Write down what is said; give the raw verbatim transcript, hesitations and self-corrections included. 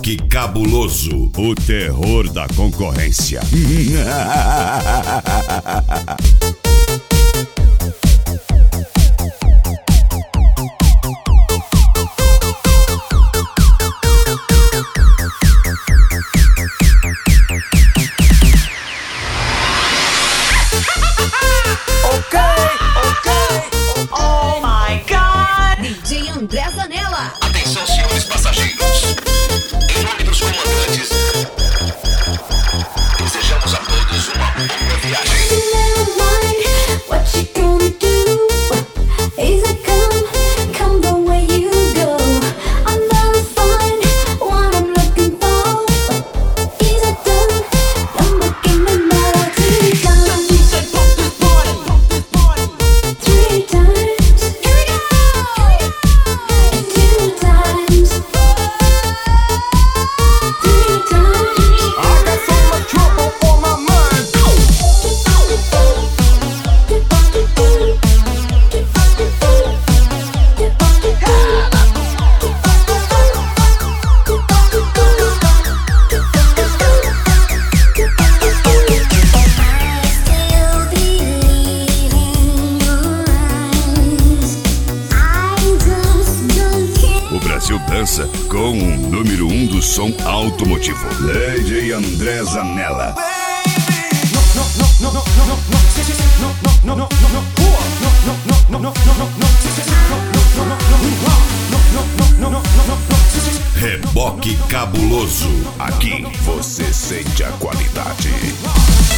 Reboque Cabuloso, o terror da concorrência. Ok, ok, oh my God! D J André Zanella. Atenção, senhores passageiros. Em nome dos comandantes, desejamos a todos uma boa viagem. What you gonna do? Easy come, come the way you go. I'll never find what I'm looking for. Easy done, come give me melody. Come, three times. Here we go. And two times. Three times. I got so much trouble on my mind. O Brasil dança com o número um do som automotivo, D J André Zanella. Reboque Cabuloso, aqui você sente a qualidade.